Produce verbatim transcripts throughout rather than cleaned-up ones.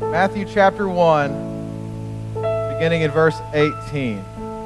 Matthew chapter one, beginning in verse eighteen.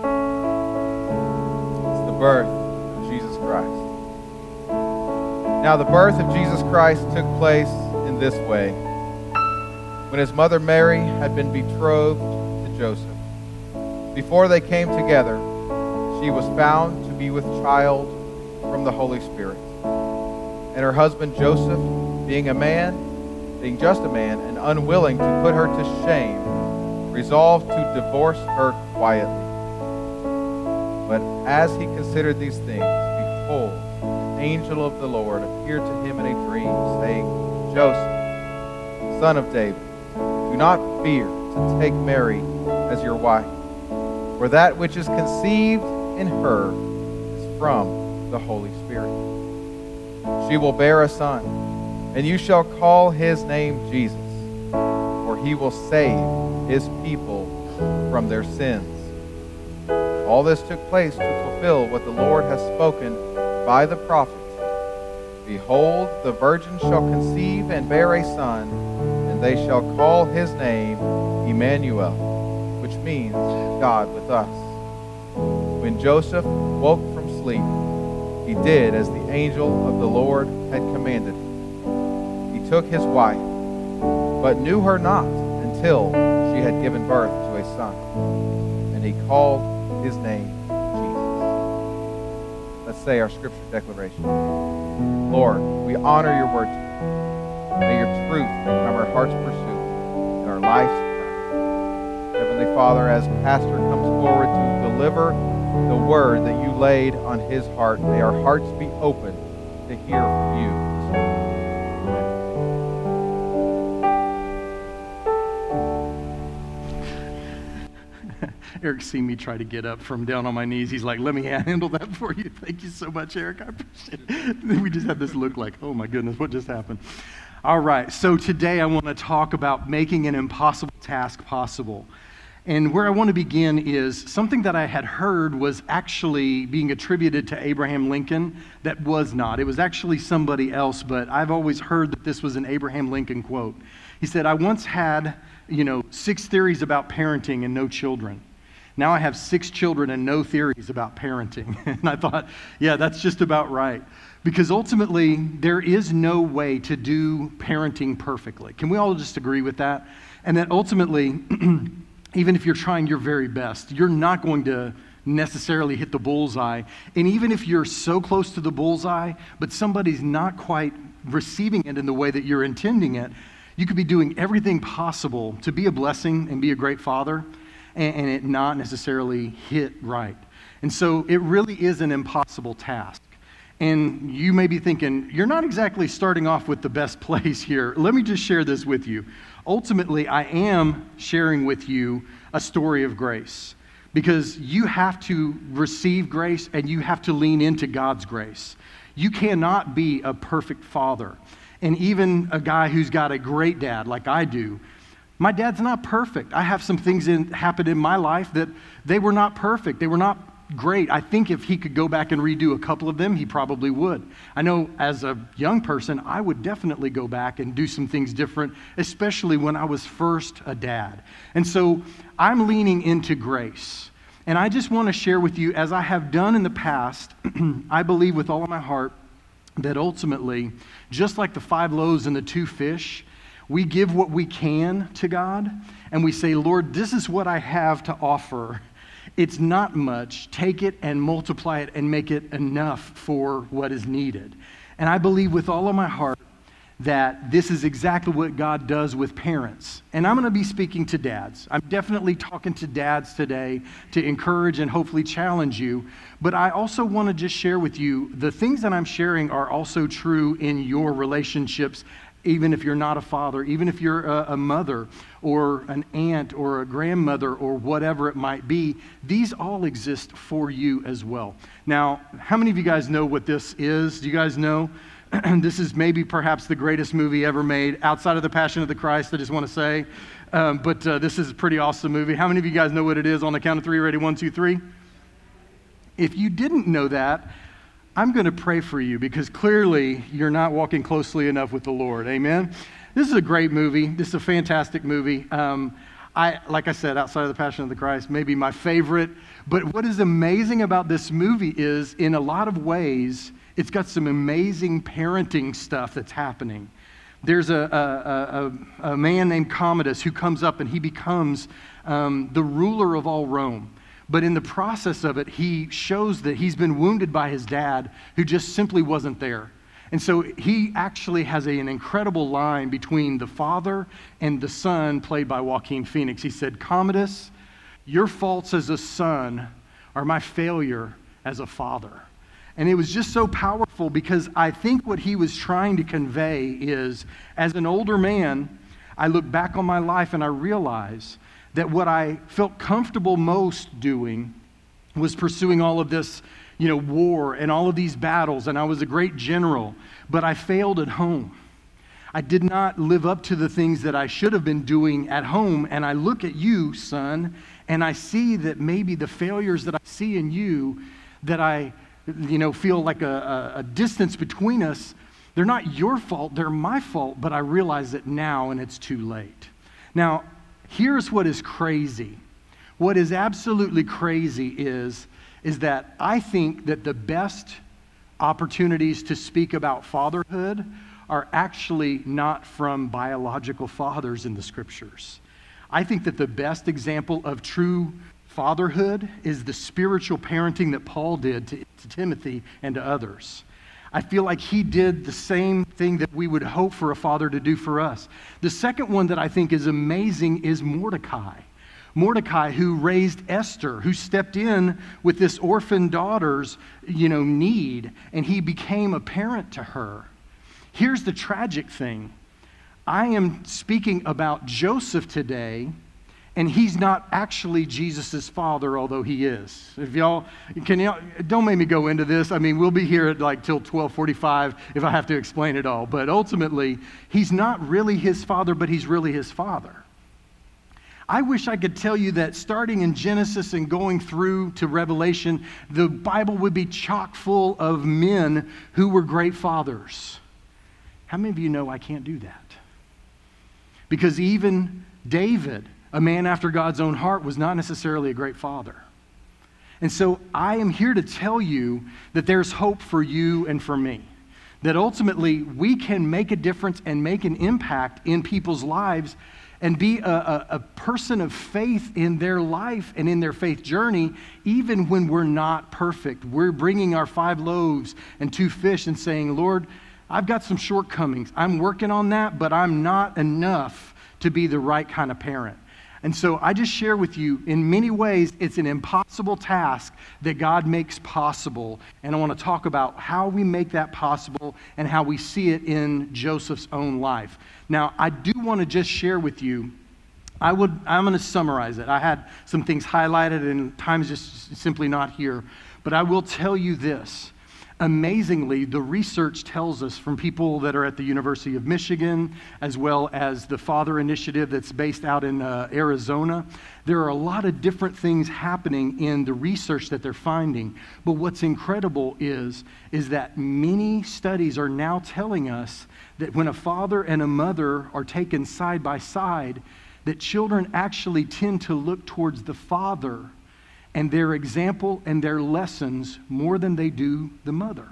It's the birth of Jesus Christ. Now the birth of Jesus Christ took place in this way. When his mother Mary had been betrothed to Joseph, before they came together, she was found to be with child from the Holy Spirit. And her husband Joseph, being a man, being just a man, and unwilling to put her to shame, resolved to divorce her quietly. But as he considered these things, behold, an angel of the Lord appeared to him in a dream, saying, Joseph, son of David, do not fear to take Mary as your wife, for that which is conceived in her is from the Holy Spirit. She will bear a son, and you shall call his name Jesus, for he will save his people from their sins. All this took place to fulfill what the Lord has spoken by the prophet. Behold, the virgin shall conceive and bear a son, and they shall call his name Emmanuel, which means God with us. When Joseph woke from sleep, he did as the angel of the Lord had commanded him. He took his wife, but knew her not until she had given birth to a son, and he called his name Jesus. Let's say our scripture declaration. Lord, we honor your word today. May your truth become our heart's pursuit and our life's prayer. Heavenly Father, as Pastor comes forward to deliver the word that you laid on his heart, may our hearts be open to hear from you. Eric seen me try to get up from down on my knees. He's like, let me handle that for you. Thank you so much, Eric. I appreciate it. We just had this look like, oh my goodness, what just happened? All right, so today I want to talk about making an impossible task possible. And where I want to begin is something that I had heard was actually being attributed to Abraham Lincoln that was not. It was actually somebody else, but I've always heard that this was an Abraham Lincoln quote. He said, I once had, you know, six theories about parenting and no children. Now I have six children and no theories about parenting. And I thought, yeah, that's just about right. Because ultimately, there is no way to do parenting perfectly. Can we all just agree with that? And that ultimately, even if you're trying your very best, you're not going to necessarily hit the bullseye. And even if you're so close to the bullseye, but somebody's not quite receiving it in the way that you're intending it, you could be doing everything possible to be a blessing and be a great father, and it not necessarily hit right. And so it really is an impossible task. And you may be thinking, you're not exactly starting off with the best place here. Let me just share this with you. Ultimately, I am sharing with you a story of grace, because you have to receive grace and you have to lean into God's grace. You cannot be a perfect father. And even a guy who's got a great dad like I do, my dad's not perfect. I have some things in, happen in my life that they were not perfect. They were not great. I think if he could go back and redo a couple of them, he probably would. I know as a young person, I would definitely go back and do some things different, especially when I was first a dad. And so I'm leaning into grace. And I just want to share with you, as I have done in the past, I believe with all of my heart that ultimately, just like the five loaves and the two fish, we give what we can to God, and we say, Lord, this is what I have to offer. It's not much. Take it and multiply it and make it enough for what is needed. And I believe with all of my heart that this is exactly what God does with parents. And I'm going to be speaking to dads. I'm definitely talking to dads today to encourage and hopefully challenge you. But I also want to just share with you, the things that I'm sharing are also true in your relationships, even if you're not a father, even if you're a, a mother or an aunt or a grandmother or whatever it might be, these all exist for you as well. Now, how many of you guys know what this is? Do you guys know? This is maybe perhaps the greatest movie ever made outside of The Passion of the Christ, I just want to say. Um, but uh, this is a pretty awesome movie. How many of you guys know what it is? On the count of three, ready? One, two, three. If you didn't know that, I'm going to pray for you, because clearly you're not walking closely enough with the Lord. Amen? this is a great movie. This is a fantastic movie. Um, I, like I said, outside of The Passion of the Christ, maybe my favorite. But what is amazing about this movie is, in a lot of ways, it's got some amazing parenting stuff that's happening. There's a, a, a, a man named Commodus who comes up and he becomes um, the ruler of all Rome. But in the process of it, he shows that he's been wounded by his dad, who just simply wasn't there. And so he actually has a, an incredible line between the father and the son, played by Joaquin Phoenix. He said, "Commodus, your faults as a son are my failure as a father." And it was just so powerful, because I think what he was trying to convey is, as an older man, I look back on my life and I realize that what I felt comfortable most doing was pursuing all of this, you know, war and all of these battles, and I was a great general, but I failed at home. I did not live up to the things that I should have been doing at home, and I look at you, son, and I see that maybe the failures that I see in you, that I, you know, feel like a, a, a distance between us, they're not your fault, they're my fault, but I realize it now and it's too late. Now, here's what is crazy. What is absolutely crazy is, is that I think that the best opportunities to speak about fatherhood are actually not from biological fathers in the scriptures. I think that the best example of true fatherhood is the spiritual parenting that Paul did to, to Timothy and to others. I feel like he did the same thing that we would hope for a father to do for us. The second one that I think is amazing is Mordecai. Mordecai, who raised Esther, who stepped in with this orphan daughter's, you know, need, and he became a parent to her. Here's the tragic thing. I am speaking about Joseph today, and he's not actually Jesus' father, although he is. If y'all, can y'all, don't make me go into this. I mean, we'll be here at like till twelve forty-five if I have to explain it all. But ultimately, he's not really his father, but he's really his father. I wish I could tell you that starting in Genesis and going through to Revelation, the Bible would be chock full of men who were great fathers. How many of you know I can't do that? Because even David, a man after God's own heart, was not necessarily a great father. And so I am here to tell you that there's hope for you and for me. That ultimately we can make a difference and make an impact in people's lives and be a, a, a person of faith in their life and in their faith journey, even when we're not perfect. We're bringing our five loaves and two fish and saying, Lord, I've got some shortcomings. I'm working on that, but I'm not enough to be the right kind of parent. And so I just share with you, in many ways, it's an impossible task that God makes possible. And I want to talk about how we make that possible and how we see it in Joseph's own life. Now, I do want to just share with you, I would, I'm going to summarize it. I had some things highlighted and time's just simply not here. But I will tell you this. Amazingly, the research tells us from people that are at the University of Michigan, as well as the Father Initiative that's based out in uh, Arizona, there are a lot of different things happening in the research that they're finding. But what's incredible is, is that many studies are now telling us that when a father and a mother are taken side by side, that children actually tend to look towards the father and their example and their lessons more than they do the mother.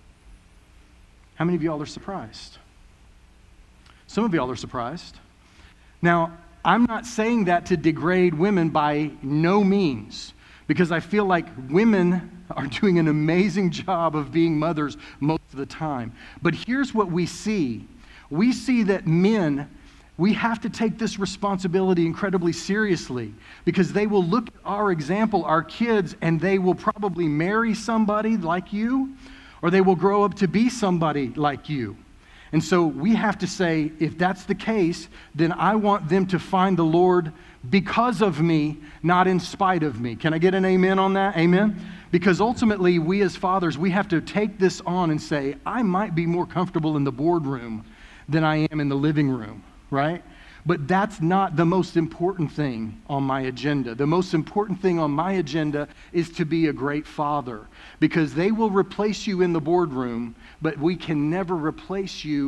How many of y'all are surprised? Some of y'all are surprised. Now, I'm not saying that to degrade women by no means, because I feel like women are doing an amazing job of being mothers most of the time. But here's what we see. We see that men, we have to take this responsibility incredibly seriously, because they will look at our example, our kids, and they will probably marry somebody like you, or they will grow up to be somebody like you. And so we have to say, if that's the case, then I want them to find the Lord because of me, not in spite of me. Can I get an amen on that? Amen? Because ultimately, we as fathers, we have to take this on and say, I might be more comfortable in the boardroom than I am in the living room. Right? But that's not the most important thing on my agenda. The most important thing on my agenda is to be a great father, because they will replace you in the boardroom, but we can never replace you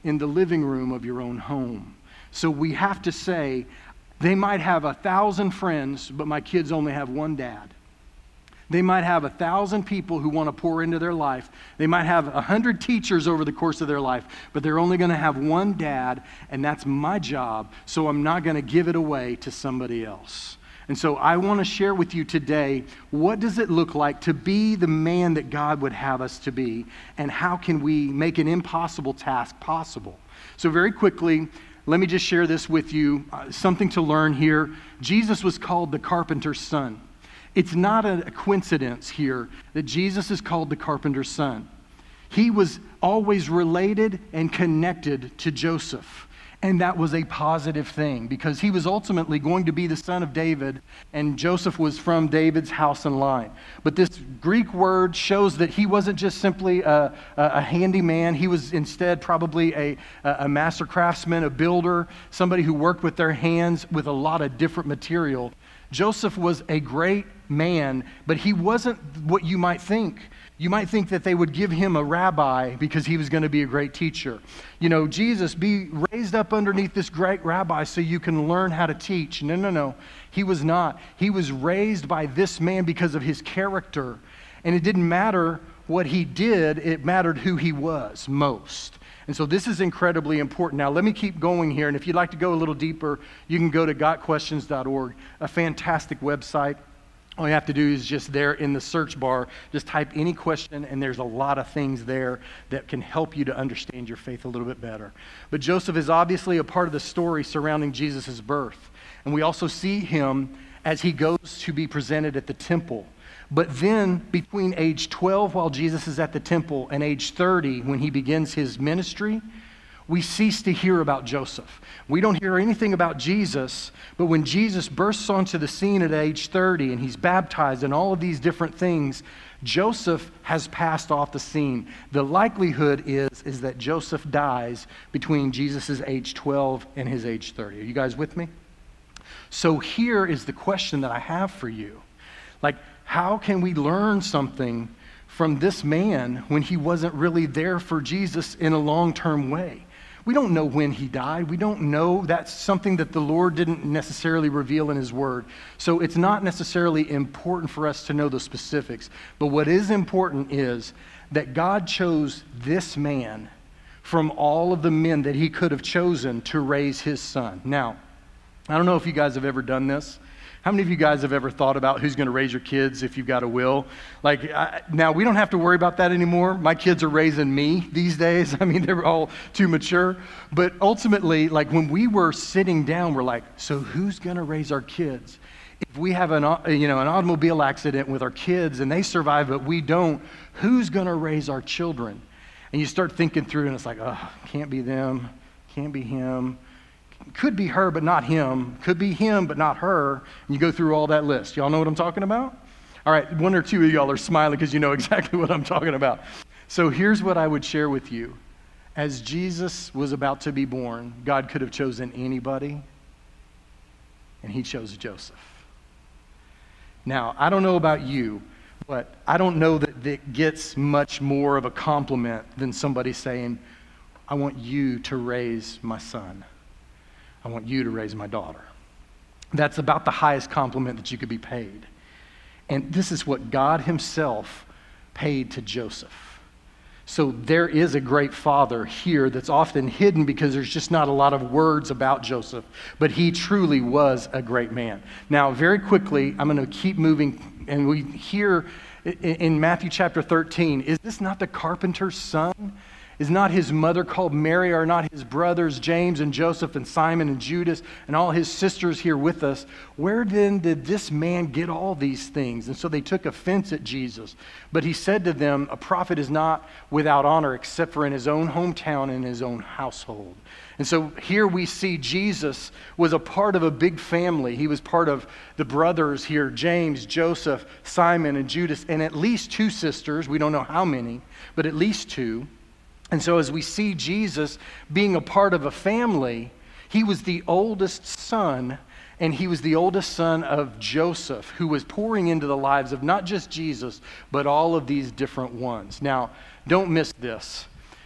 in the living room of your own home. So we have to say, they might have a thousand friends, but my kids only have one dad. They might have a thousand people who want to pour into their life. They might have a hundred teachers over the course of their life, but they're only going to have one dad, and that's my job, so I'm not going to give it away to somebody else. And so I want to share with you today, what does it look like to be the man that God would have us to be, and how can we make an impossible task possible? So very quickly, let me just share this with you, uh, something to learn here. Jesus was called the carpenter's son. It's not a coincidence here that Jesus is called the carpenter's son. He was always related and connected to Joseph. And that was a positive thing because he was ultimately going to be the son of David, and Joseph was from David's house and line. But this Greek word shows that he wasn't just simply a, a, a handyman. He was instead probably a, a master craftsman, a builder, somebody who worked with their hands with a lot of different material. Joseph was a great man, but he wasn't what you might think. You might think that they would give him a rabbi because he was going to be a great teacher. You know, Jesus, be raised up underneath this great rabbi so you can learn how to teach. No, no, no. He was not. He was raised by this man because of his character. And it didn't matter what he did, it mattered who he was most. And so this is incredibly important. Now, let me keep going here. And if you'd like to go a little deeper, you can go to got questions dot org, a fantastic website. All you have to do is just there in the search bar, just type any question, and there's a lot of things there that can help you to understand your faith a little bit better. But Joseph is obviously a part of the story surrounding Jesus' birth. And we also see him as he goes to be presented at the temple. But then between age twelve, while Jesus is at the temple, and age thirty, when he begins his ministry, we cease to hear about Joseph. We don't hear anything about Jesus, but when Jesus bursts onto the scene at age thirty and he's baptized and all of these different things, Joseph has passed off the scene. The likelihood is, is that Joseph dies between Jesus' age twelve and his age thirty. Are you guys with me? So here is the question that I have for you. Like, how can we learn something from this man when he wasn't really there for Jesus in a long-term way? We don't know when he died. We don't know. That's something that the Lord didn't necessarily reveal in his word. So it's not necessarily important for us to know the specifics. But what is important is that God chose this man from all of the men that he could have chosen to raise his son. Now, I don't know if you guys have ever done this. How many of you guys have ever thought about who's going to raise your kids if you've got a will? Like, I, now we don't have to worry about that anymore. My kids are raising me these days. I mean, they're all too mature. But ultimately, like when we were sitting down, we're like, so who's going to raise our kids? If we have an, you know, an automobile accident with our kids and they survive, but we don't, who's going to raise our children? And you start thinking through and it's like, oh, can't be them, can't be him. Could be her, but not him. Could be him, but not her. And you go through all that list. Y'all know what I'm talking about? All right, one or two of y'all are smiling because you know exactly what I'm talking about. So here's what I would share with you. As Jesus was about to be born, God could have chosen anybody, and he chose Joseph. Now, I don't know about you, but I don't know that it gets much more of a compliment than somebody saying, I want you to raise my son. I want you to raise my daughter. That's about the highest compliment that you could be paid. And this is what God himself paid to Joseph. So there is a great father here that's often hidden because there's just not a lot of words about Joseph. But he truly was a great man. Now, very quickly, I'm going to keep moving. And we hear in Matthew chapter thirteen, is this not the carpenter's son? Is not his mother called Mary? Are not his brothers James and Joseph and Simon and Judas and all his sisters here with us? Where then did this man get all these things? And so they took offense at Jesus. But he said to them, a prophet is not without honor except for in his own hometown and his own household. And so here we see Jesus was a part of a big family. He was part of the brothers here, James, Joseph, Simon, and Judas, and at least two sisters. We don't know how many, but at least two. And so as we see Jesus being a part of a family, he was the oldest son, and he was the oldest son of Joseph, who was pouring into the lives of not just Jesus, but all of these different ones. Now, don't miss this.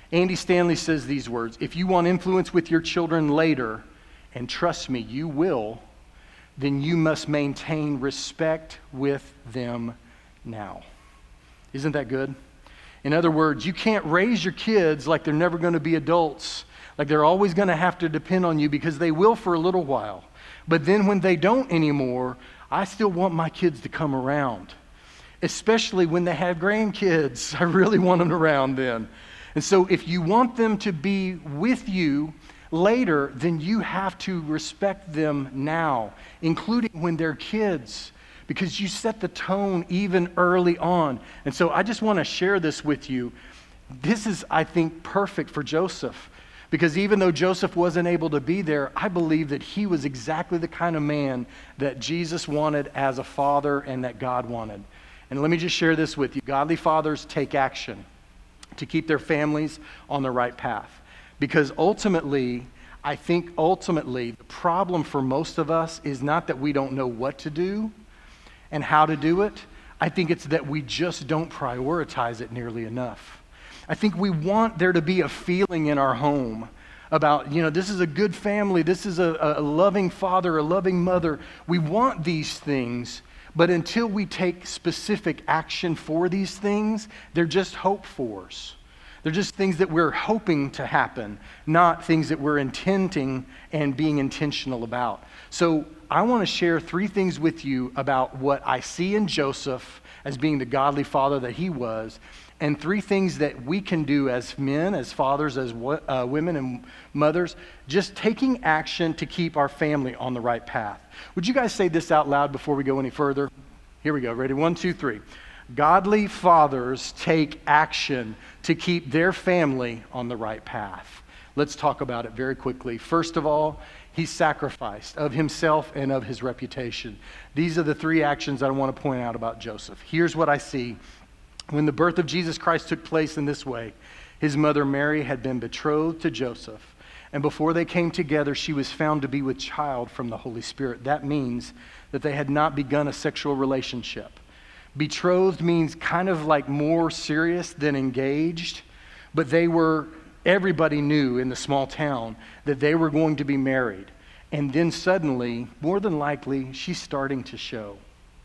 Andy Stanley says these words: if you want influence with your children later, and trust me, you will, then you must maintain respect with them now. Isn't that good? In other words, you can't raise your kids like they're never going to be adults, like they're always going to have to depend on you, because they will for a little while. But then when they don't anymore, I still want my kids to come around, especially when they have grandkids. I really want them around then. And so if you want them to be with you later, then you have to respect them now, including when they're kids, because you set the tone even early on. And so I just want to share this with you. This is, I think, perfect for Joseph, because even though Joseph wasn't able to be there, I believe that he was exactly the kind of man that Jesus wanted as a father and that God wanted. And let me just share this with you. Godly fathers take action to keep their families on the right path. Because ultimately, I think ultimately, the problem for most of us is not that we don't know what to do and how to do it. I think it's that we just don't prioritize it nearly enough. I think we want there to be a feeling in our home about, you know, this is a good family, this is a, a loving father, a loving mother. We want these things, but until we take specific action for these things, they're just hope fors. They're just things that we're hoping to happen, not things that we're intending and being intentional about. So I want to share three things with you about what I see in Joseph as being the godly father that he was, and three things that we can do as men, as fathers, as uh, women and mothers, just taking action to keep our family on the right path. Would you guys say this out loud before we go any further? Here we go. Ready? One, two, three. Godly fathers take action to keep their family on the right path. Let's talk about it very quickly. First of all, he sacrificed of himself and of his reputation. These are the three actions I want to point out about Joseph. Here's what I see. When the birth of Jesus Christ took place in this way, his mother Mary had been betrothed to Joseph, and before they came together, she was found to be with child from the Holy Spirit. That means that they had not begun a sexual relationship. Betrothed means kind of like more serious than engaged, but they were, everybody knew in the small town that they were going to be married. And then suddenly, more than likely, she's starting to show.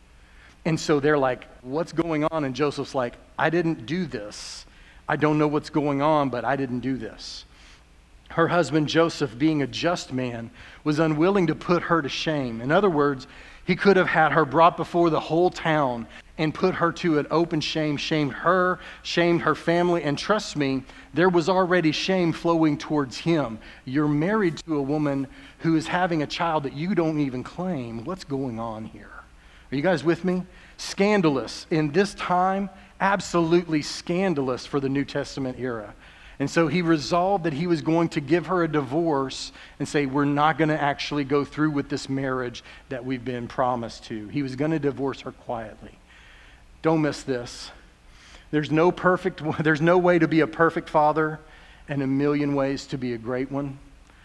And so they're like, what's going on? And Joseph's like, I didn't do this. I don't know what's going on, but I didn't do this. Her husband Joseph, being a just man, was unwilling to put her to shame. In other words, he could have had her brought before the whole town and put her to an open shame, shamed her, shamed her family. And trust me, there was already shame flowing towards him. You're married to a woman who is having a child that you don't even claim. What's going on here? Are you guys with me? Scandalous. In this time, absolutely scandalous for the New Testament era. And so he resolved that he was going to give her a divorce and say, we're not going to actually go through with this marriage that we've been promised to. He was going to divorce her quietly. Don't miss this. There's no perfect, there's no way to be a perfect father and a million ways to be a great one.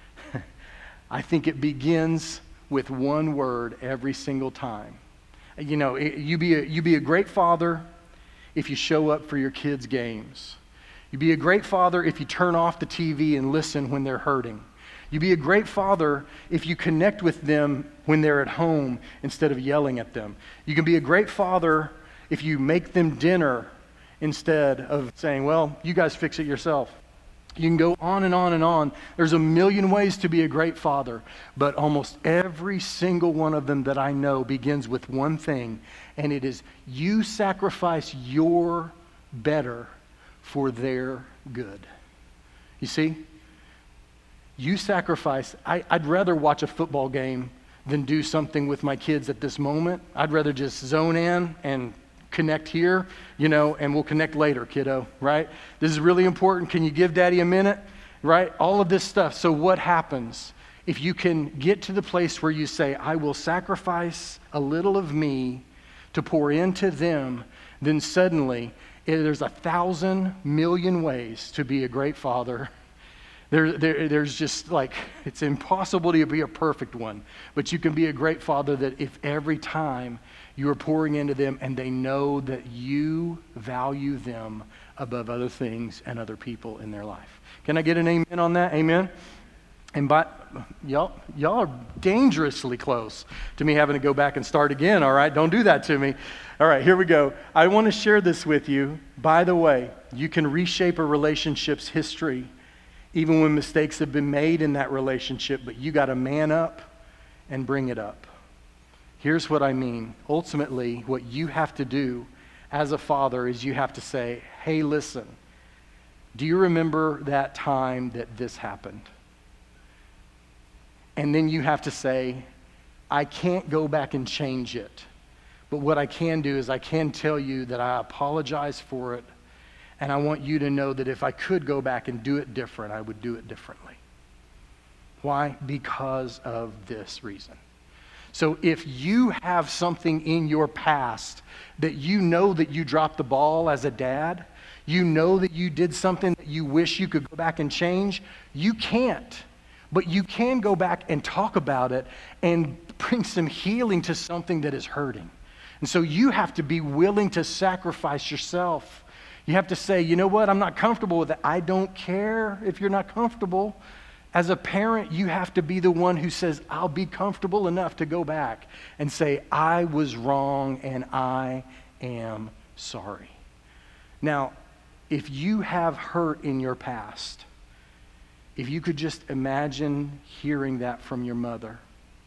I think it begins with one word every single time. You know, you be a, you be a great father if you show up for your kids' games. You be a great father if you turn off the T V and listen when they're hurting. You be a great father if you connect with them when they're at home instead of yelling at them. You can be a great father if you make them dinner instead of saying, well, you guys fix it yourself. You can go on and on and on. There's a million ways to be a great father, but almost every single one of them that I know begins with one thing, and it is you sacrifice your better for their good. You see? You sacrifice. I, I'd rather watch a football game than do something with my kids at this moment. I'd rather just zone in and connect here, you know, and we'll connect later, kiddo, right? This is really important. Can you give daddy a minute, right? All of this stuff. So what happens if you can get to the place where you say, I will sacrifice a little of me to pour into them, then suddenly there's a thousand million ways to be a great father There, there, there's just like, it's impossible to be a perfect one, but you can be a great father that if every time you are pouring into them and they know that you value them above other things and other people in their life. Can I get an amen on that? Amen? And by, y'all, y'all are dangerously close to me having to go back and start again, all right? Don't do that to me. All right, here we go. I want to share this with you. By the way, you can reshape a relationship's history even when mistakes have been made in that relationship, but you got to man up and bring it up. Here's what I mean. Ultimately, what you have to do as a father is you have to say, hey, listen, do you remember that time that this happened? And then you have to say, I can't go back and change it. But what I can do is I can tell you that I apologize for it. And I want you to know that if I could go back and do it different, I would do it differently. Why? Because of this reason. So if you have something in your past that you know that you dropped the ball as a dad, you know that you did something that you wish you could go back and change, you can't. But you can go back and talk about it and bring some healing to something that is hurting. And so you have to be willing to sacrifice yourself. You have to say, you know what, I'm not comfortable with it. I don't care if you're not comfortable. As a parent, you have to be the one who says, I'll be comfortable enough to go back and say, I was wrong and I am sorry. Now, if you have hurt in your past, if you could just imagine hearing that from your mother,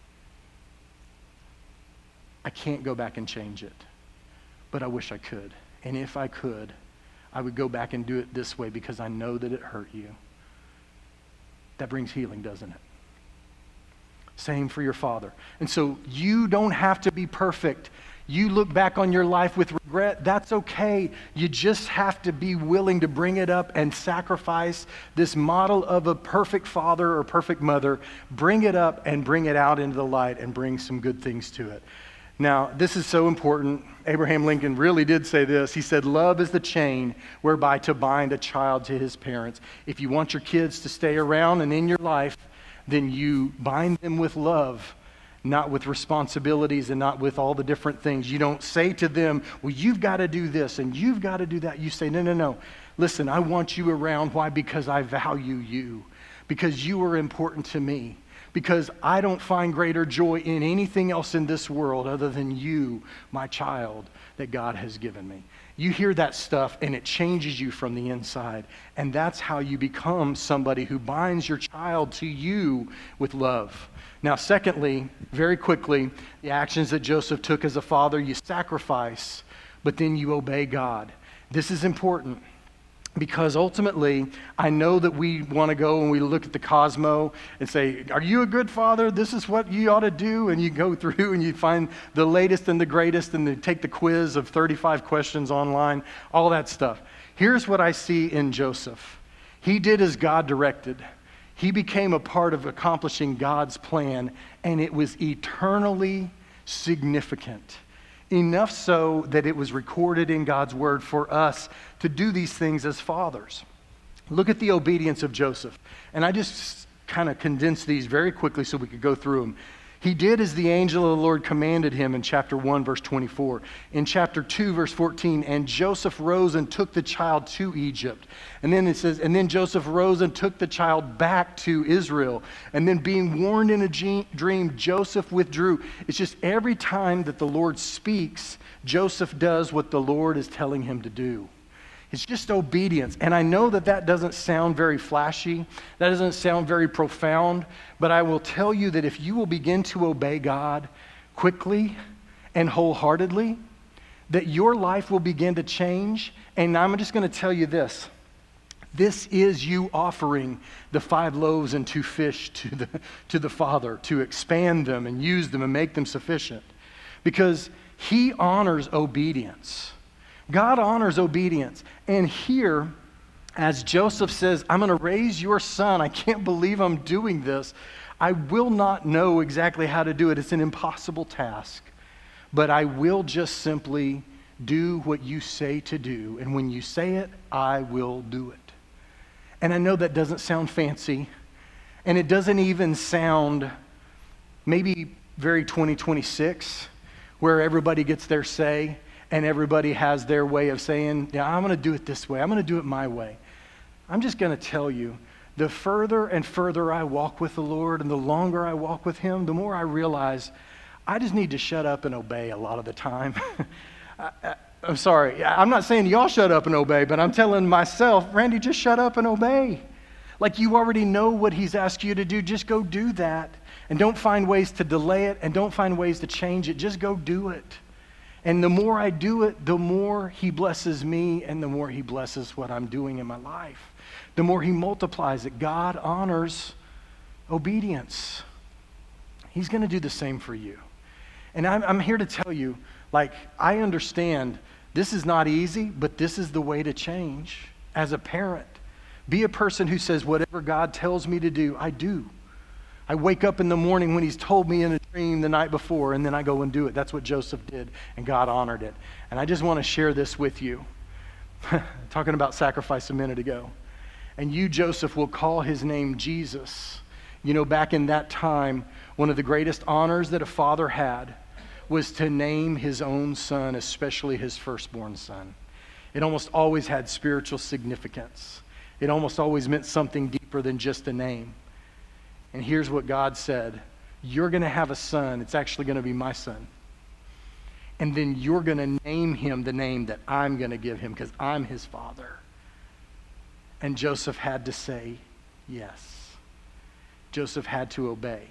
I can't go back and change it, but I wish I could. And if I could, I would go back and do it this way because I know that it hurt you. That brings healing, doesn't it? Same for your father. And so you don't have to be perfect. You look back on your life with regret, that's okay. You just have to be willing to bring it up and sacrifice this model of a perfect father or perfect mother. Bring it up and bring it out into the light and bring some good things to it. Now, this is so important. Abraham Lincoln really did say this. He said, love is the chain whereby to bind a child to his parents. If you want your kids to stay around and in your life, then you bind them with love, not with responsibilities and not with all the different things. You don't say to them, well, you've got to do this and you've got to do that. You say, no, no, no. Listen, I want you around. Why? Because I value you. Because you are important to me. Because I don't find greater joy in anything else in this world other than you, my child, that God has given me. You hear that stuff and it changes you from the inside. And that's how you become somebody who binds your child to you with love. Now, secondly, very quickly, the actions that Joseph took as a father, you sacrifice, but then you obey God. This is important. Because ultimately, I know that we want to go and we look at the Cosmo and say, are you a good father? This is what you ought to do. And you go through and you find the latest and the greatest and they take the quiz of thirty-five questions online, all that stuff. Here's what I see in Joseph. He did as God directed. He became a part of accomplishing God's plan, and it was eternally significant. Enough so that it was recorded in God's word for us to do these things as fathers. Look at the obedience of Joseph. And I just kind of condensed these very quickly so we could go through them. He did as the angel of the Lord commanded him in chapter one, verse twenty-four. In chapter two, verse fourteen, and Joseph rose and took the child to Egypt. And then it says, and then Joseph rose and took the child back to Israel. And then being warned in a dream, Joseph withdrew. It's just every time that the Lord speaks, Joseph does what the Lord is telling him to do. It's just obedience. And I know that that doesn't sound very flashy. That doesn't sound very profound. But I will tell you that if you will begin to obey God quickly and wholeheartedly, that your life will begin to change. And I'm just going to tell you this. This is you offering the five loaves and two fish to the, to the Father to expand them and use them and make them sufficient. Because He honors obedience. God honors obedience. And here, as Joseph says, I'm going to raise your son. I can't believe I'm doing this. I will not know exactly how to do it. It's an impossible task. But I will just simply do what you say to do. And when you say it, I will do it. And I know that doesn't sound fancy, and it doesn't even sound maybe very twenty twenty-six, where everybody gets their say and everybody has their way of saying, yeah, I'm going to do it this way. I'm going to do it my way. I'm just going to tell you, the further and further I walk with the Lord and the longer I walk with him, the more I realize I just need to shut up and obey a lot of the time. I, I, I'm sorry. I'm not saying y'all shut up and obey, but I'm telling myself, Randy, just shut up and obey. Like you already know what he's asked you to do. Just go do that. And don't find ways to delay it, and don't find ways to change it. Just go do it. And the more I do it, the more he blesses me, and the more he blesses what I'm doing in my life. The more he multiplies it. God honors obedience. He's going to do the same for you. And I'm, I'm here to tell you, like, I understand this is not easy, but this is the way to change as a parent. Be a person who says, whatever God tells me to do, I do. I wake up in the morning when he's told me in a dream the night before, and then I go and do it. That's what Joseph did, and God honored it. And I just want to share this with you. Talking about sacrifice a minute ago. And you, Joseph, will call his name Jesus. You know, back in that time, one of the greatest honors that a father had was to name his own son, especially his firstborn son. It almost always had spiritual significance. It almost always meant something deeper than just a name. And here's what God said. You're going to have a son. It's actually going to be my son. And then you're going to name him the name that I'm going to give him because I'm his father. And Joseph had to say yes. Joseph had to obey.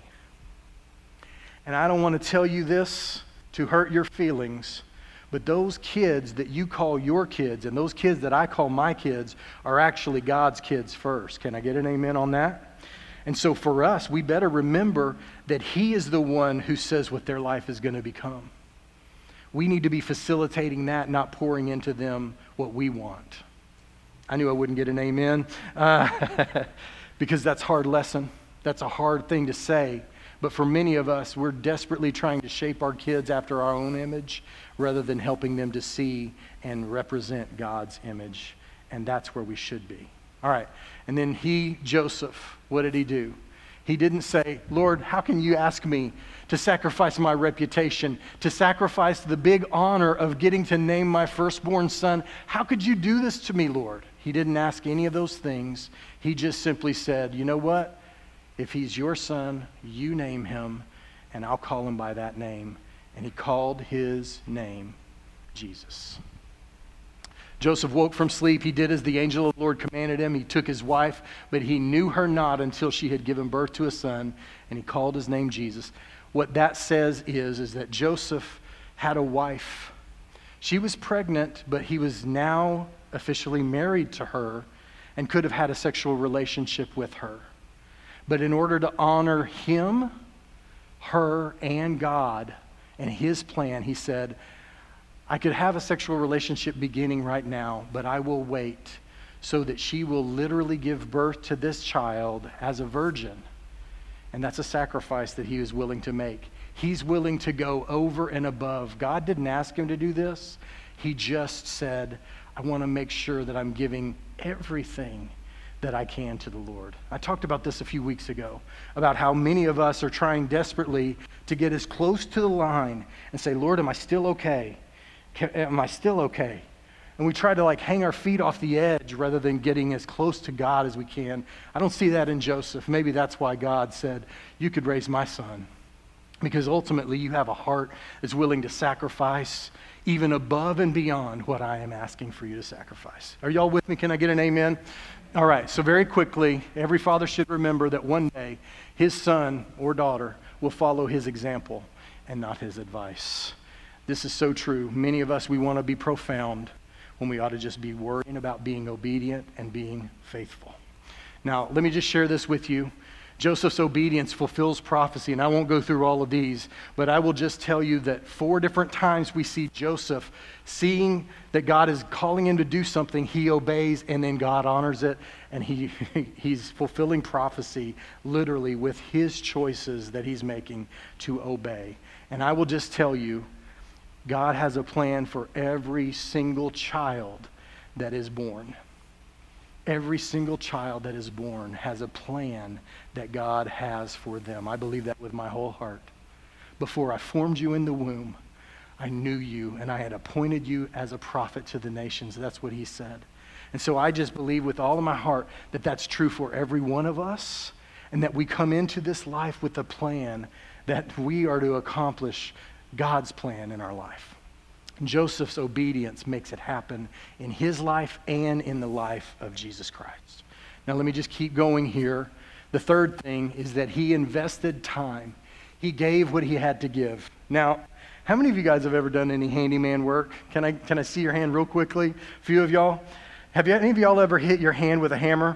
And I don't want to tell you this to hurt your feelings, but those kids that you call your kids and those kids that I call my kids are actually God's kids first. Can I get an amen on that? And so for us, we better remember that he is the one who says what their life is going to become. We need to be facilitating that, not pouring into them what we want. I knew I wouldn't get an amen uh, because that's a hard lesson. That's a hard thing to say. But for many of us, we're desperately trying to shape our kids after our own image rather than helping them to see and represent God's image. And that's where we should be. All right. And then he, Joseph, what did he do? He didn't say, Lord, how can you ask me to sacrifice my reputation, to sacrifice the big honor of getting to name my firstborn son? How could you do this to me, Lord? He didn't ask any of those things. He just simply said, you know what? If he's your son, you name him, and I'll call him by that name. And he called his name Jesus. Joseph woke from sleep. He did as the angel of the Lord commanded him. He took his wife, but he knew her not until she had given birth to a son, and he called his name Jesus. What that says is, is that Joseph had a wife. She was pregnant, but he was now officially married to her and could have had a sexual relationship with her. But in order to honor him, her, and God and his plan, he said, I could have a sexual relationship beginning right now, but I will wait so that she will literally give birth to this child as a virgin. And that's a sacrifice that he was willing to make. He's willing to go over and above. God didn't ask him to do this. He just said, I want to make sure that I'm giving everything that I can to the Lord. I talked about this a few weeks ago, about how many of us are trying desperately to get as close to the line and say, Lord, am I still okay? Am I still okay? And we try to like hang our feet off the edge rather than getting as close to God as we can. I don't see that in Joseph. Maybe that's why God said, you could raise my son. Because ultimately you have a heart that's willing to sacrifice even above and beyond what I am asking for you to sacrifice. Are y'all with me? Can I get an amen? All right, so very quickly, every father should remember that one day his son or daughter will follow his example and not his advice. This is so true. Many of us, we want to be profound when we ought to just be worrying about being obedient and being faithful. Now, let me just share this with you. Joseph's obedience fulfills prophecy, and I won't go through all of these, but I will just tell you that four different times we see Joseph seeing that God is calling him to do something, he obeys, and then God honors it, and he he's fulfilling prophecy literally with his choices that he's making to obey. And I will just tell you, God has a plan for every single child that is born. every single child that is born has a plan that God has for them. I believe that with my whole heart. Before I formed you in the womb, I knew you, and I had appointed you as a prophet to the nations. That's what he said. And so I just believe with all of my heart that that's true for every one of us, and that we come into this life with a plan that we are to accomplish God's plan in our life. Joseph's obedience makes it happen in his life and in the life of Jesus Christ. Now let me just keep going here. The third thing is that he invested time. He gave what he had to give. Now, how many of you guys have ever done any handyman work? Can I can I see your hand real quickly? A few of y'all. Have you, any of y'all ever hit your hand with a hammer?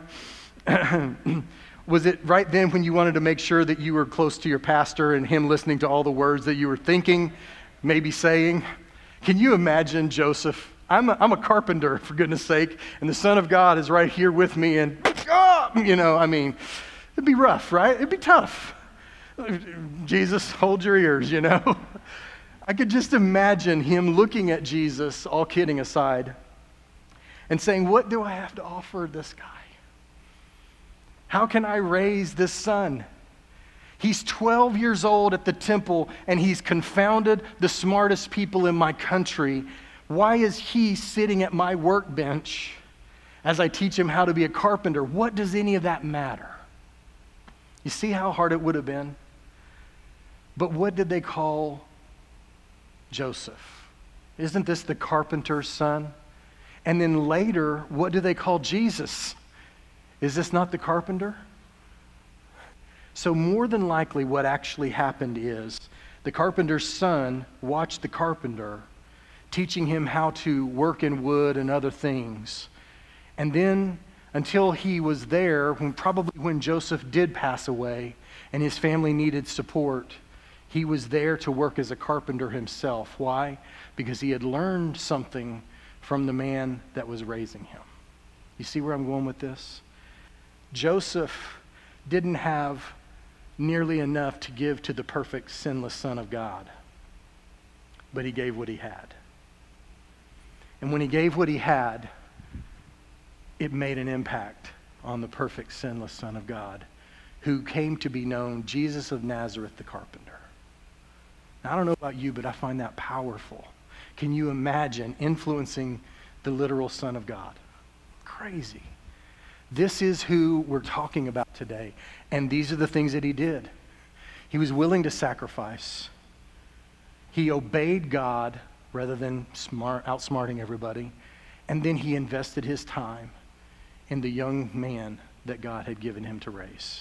Was it right then when you wanted to make sure that you were close to your pastor and him listening to all the words that you were thinking, maybe saying? Can you imagine Joseph? I'm a, I'm a carpenter, for goodness sake, and the Son of God is right here with me, and, oh, you know, I mean, it'd be rough, right? It'd be tough. Jesus, hold your ears, you know? I could just imagine him looking at Jesus, all kidding aside, and saying, what do I have to offer this guy? How can I raise this son? He's twelve years old at the temple, and he's confounded the smartest people in my country. Why is he sitting at my workbench as I teach him how to be a carpenter? What does any of that matter? You see how hard it would have been? But what did they call Joseph? Isn't this the carpenter's son? And then later, what do they call Jesus? Is this not the carpenter? So more than likely what actually happened is the carpenter's son watched the carpenter teaching him how to work in wood and other things. And then until he was there, when probably when Joseph did pass away and his family needed support, he was there to work as a carpenter himself. Why? Because he had learned something from the man that was raising him. You see where I'm going with this? Joseph didn't have nearly enough to give to the perfect, sinless Son of God, but he gave what he had. And when he gave what he had, it made an impact on the perfect, sinless Son of God, who came to be known Jesus of Nazareth, the carpenter. Now, I don't know about you, but I find that powerful. Can you imagine influencing the literal Son of God? Crazy. This is who we're talking about today. And these are the things that he did. He was willing to sacrifice. He obeyed God rather than smart, outsmarting everybody. And then he invested his time in the young man that God had given him to raise.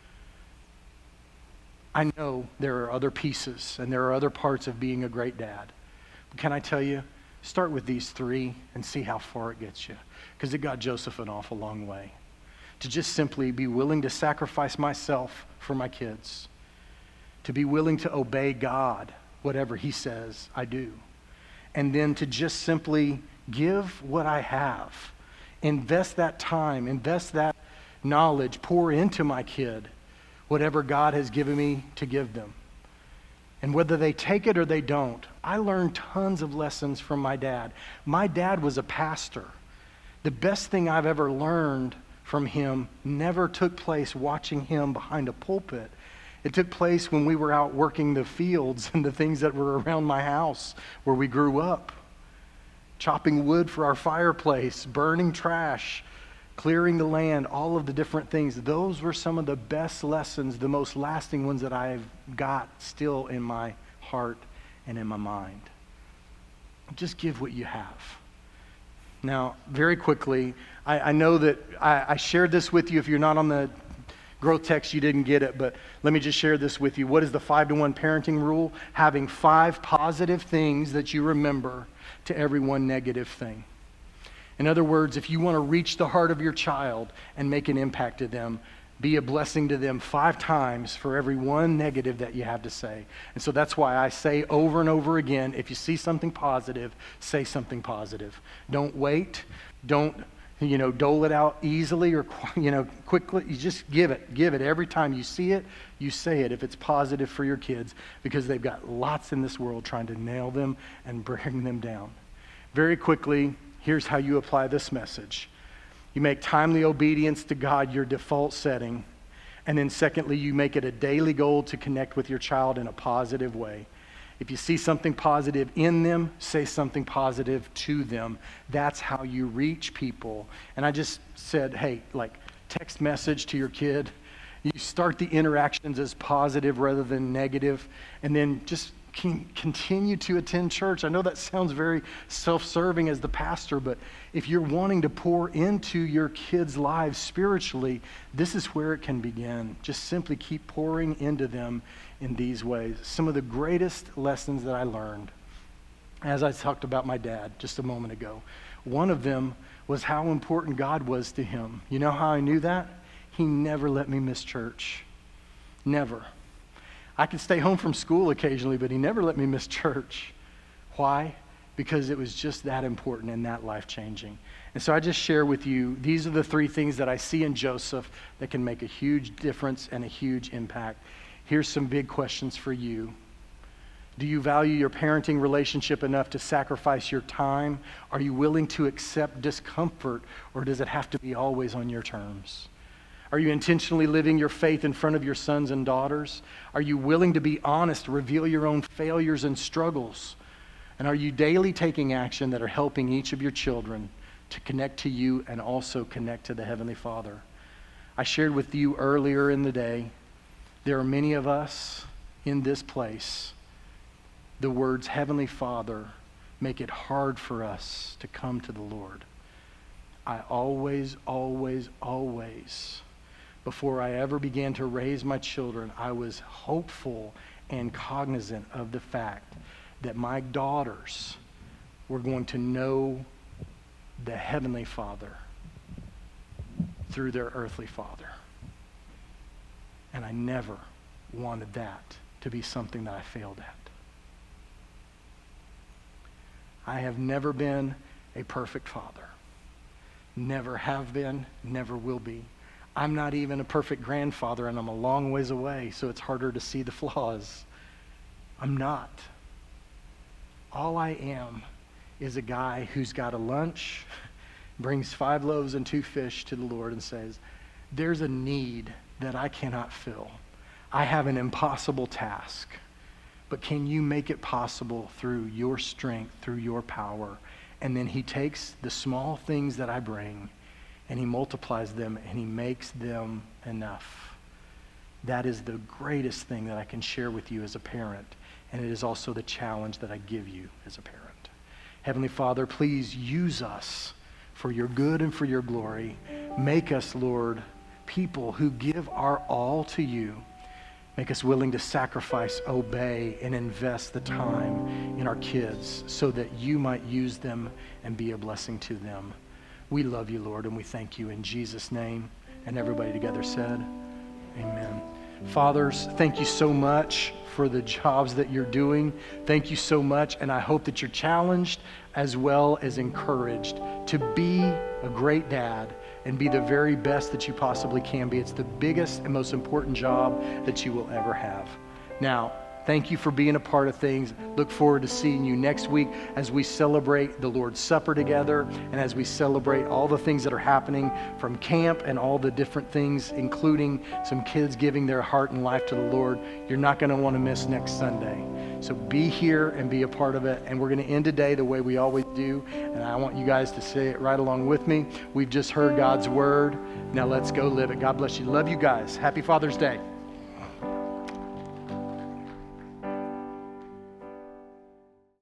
I know there are other pieces and there are other parts of being a great dad. But can I tell you, start with these three and see how far it gets you. Because it got Joseph an awful long way. To just simply be willing to sacrifice myself for my kids. To be willing to obey God, whatever he says, I do. And then to just simply give what I have. Invest that time, invest that knowledge, pour into my kid whatever God has given me to give them. And whether they take it or they don't, I learned tons of lessons from my dad. My dad was a pastor. The best thing I've ever learned from him never took place watching him behind a pulpit. It took place when we were out working the fields and the things that were around my house where we grew up. Chopping wood for our fireplace, burning trash, clearing the land, all of the different things. Those were some of the best lessons, the most lasting ones that I've got still in my heart and in my mind. Just give what you have. Now, very quickly, I, I know that I, I shared this with you. If you're not on the growth text, you didn't get it, but let me just share this with you. What is the five to one parenting rule? Having five positive things that you remember to every one negative thing. In other words, if you want to reach the heart of your child and make an impact to them, be a blessing to them five times for every one negative that you have to say. And so that's why I say over and over again, if you see something positive, say something positive. Don't wait. Don't, you know, dole it out easily or, you know, quickly. You just give it. Give it. Every time you see it, you say it if it's positive for your kids, because they've got lots in this world trying to nail them and bring them down. Very quickly, here's how you apply this message. You make timely obedience to God your default setting. And then secondly, you make it a daily goal to connect with your child in a positive way. If you see something positive in them, say something positive to them. That's how you reach people. And I just said, hey, like text message to your kid. You start the interactions as positive rather than negative, and then just can continue to attend church. I know that sounds very self-serving as the pastor, but if you're wanting to pour into your kids' lives spiritually, this is where it can begin. Just simply keep pouring into them in these ways. Some of the greatest lessons that I learned, as I talked about my dad just a moment ago, one of them was how important God was to him. You know how I knew that? He never let me miss church. Never. I could stay home from school occasionally, but he never let me miss church. Why? Because it was just that important and that life-changing. And so I just share with you, these are the three things that I see in Joseph that can make a huge difference and a huge impact. Here's some big questions for you. Do you value your parenting relationship enough to sacrifice your time? Are you willing to accept discomfort, or does it have to be always on your terms? Are you intentionally living your faith in front of your sons and daughters? Are you willing to be honest, reveal your own failures and struggles? And are you daily taking action that are helping each of your children to connect to you and also connect to the Heavenly Father? I shared with you earlier in the day, there are many of us in this place. The words Heavenly Father make it hard for us to come to the Lord. I always, always, always, before I ever began to raise my children, I was hopeful and cognizant of the fact that my daughters were going to know the Heavenly Father through their earthly father. And I never wanted that to be something that I failed at. I have never been a perfect father. Never have been, never will be. I'm not even a perfect grandfather, and I'm a long ways away, so it's harder to see the flaws. I'm not. All I am is a guy who's got a lunch, brings five loaves and two fish to the Lord and says, there's a need that I cannot fill. I have an impossible task, but can you make it possible through your strength, through your power? And then he takes the small things that I bring and he multiplies them and he makes them enough. That is the greatest thing that I can share with you as a parent, and it is also the challenge that I give you as a parent. Heavenly Father, please use us for your good and for your glory. Make us, Lord, people who give our all to you. Make us willing to sacrifice, obey, and invest the time in our kids so that you might use them and be a blessing to them. We love you, Lord, and we thank you in Jesus' name. And everybody together said, amen. Fathers, thank you so much for the jobs that you're doing. Thank you so much, and I hope that you're challenged as well as encouraged to be a great dad and be the very best that you possibly can be. It's the biggest and most important job that you will ever have. Now, thank you for being a part of things. Look forward to seeing you next week as we celebrate the Lord's Supper together and as we celebrate all the things that are happening from camp and all the different things, including some kids giving their heart and life to the Lord. You're not going to want to miss next Sunday. So be here and be a part of it. And we're going to end today the way we always do. And I want you guys to say it right along with me. We've just heard God's word. Now let's go live it. God bless you. Love you guys. Happy Father's Day.